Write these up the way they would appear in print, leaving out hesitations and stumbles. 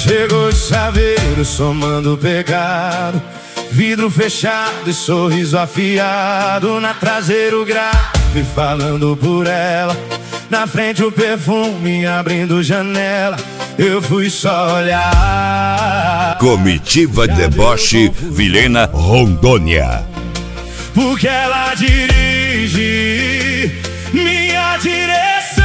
Chegou de chaveiro, somando o pecado, vidro fechado e sorriso afiado. Na traseira o grave falando por ela, na frente o perfume abrindo janela. Eu fui só olhar. Comitiva Deboche, Vilhena, Rondônia. Porque ela dirige minha direção.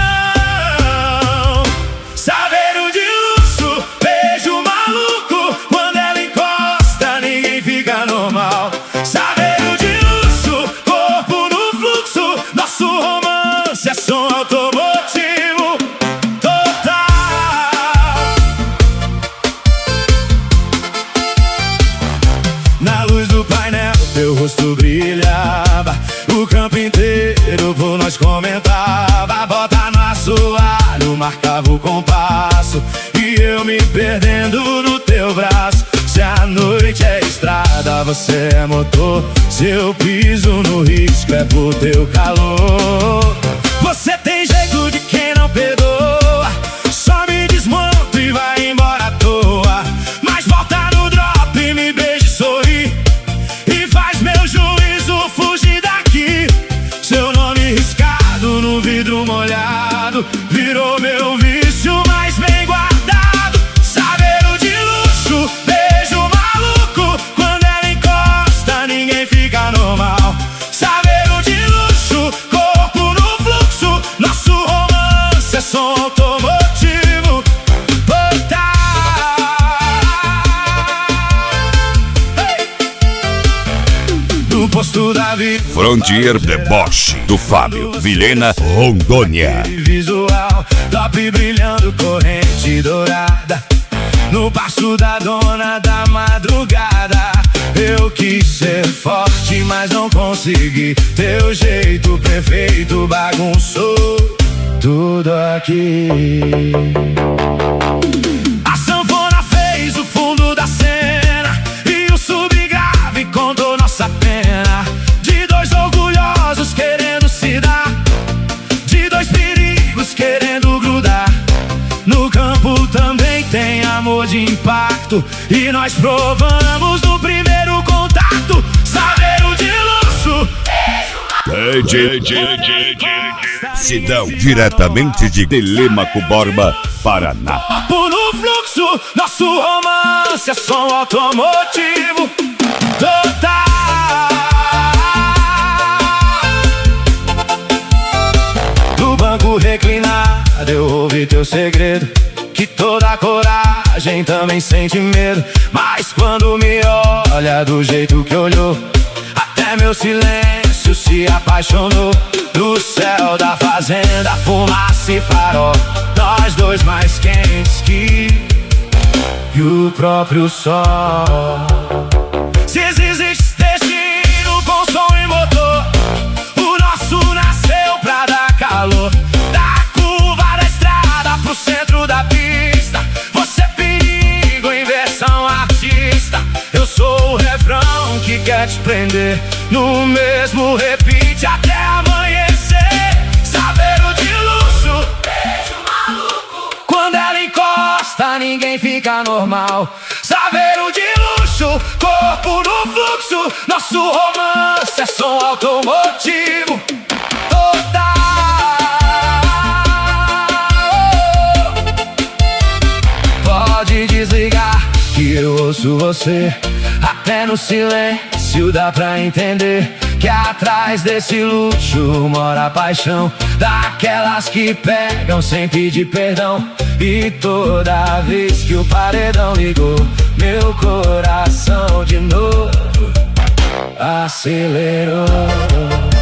Saveiro de luxo, beijo maluco. Quando ela encosta, ninguém fica normal. Saveiro de luxo, corpo no fluxo. Nosso romance é som automotivo total. Na luz do painel, teu rosto brilhava. O campo inteiro por nós comentava. Bota no assoalho, marcava o compasso, e eu me perdendo no teu braço. Se a noite é estrada, você é motor. Se eu piso no risco é por teu calor. Você tem jeito de quem não perdoa. Só me desmonto e vai embora à toa. Mas volta no drop e me beija e sorri, e faz meu juízo fugir daqui. Seu nome riscado no vidro molhado virou meu vício mais bem guardado. Saveiro de luxo, beijo maluco. Quando ela encosta, ninguém fica normal. Saveiro de luxo, corpo no fluxo. Nosso romance é som automotivo total. No posto da vida, Frontier Deboche, do Fábio, Vilhena, Rondônia. Visual, top brilhando, corrente dourada. No passo da dona da madrugada. Eu quis ser forte, mas não consegui. Teu jeito perfeito bagunçou tudo aqui. A sanfona fez o fundo da cena, e o subgrave contou nossa pena. De dois orgulhosos querendo se dar, de dois perigos querendo grudar. No campo também tem amor de impacto, e nós provamos no primeiro contato. Saveiro de luxo, Sidão, diretamente de Telêmaco Borba, Paraná. corpo no fluxo. Nosso romance é som automotivo total. No banco reclinado eu ouvi teu segredo, que toda coragem também sente medo. Mas quando me olha do jeito que olhou, até meu silêncio se apaixonou. No céu da fazenda, fumaça e farol, nós dois mais quentes que o próprio sol. Se existe destino com som e motor, o nosso nasceu pra dar calor. Da curva da estrada pro centro da pista, você é perigo em versão artista. Eu sou o refrão que quer te prender, no mesmo repeat até amanhecer. Saveiro de luxo, beijo maluco. Quando ela encosta, ninguém fica normal. Saveiro de luxo, corpo no fluxo. Nosso romance é som automotivo total. Pode desligar que eu ouço você, até no silêncio dá pra entender que atrás desse luxo mora a paixão, daquelas que pegam sem pedir perdão. E toda vez que o paredão ligou, meu coração de novo acelerou.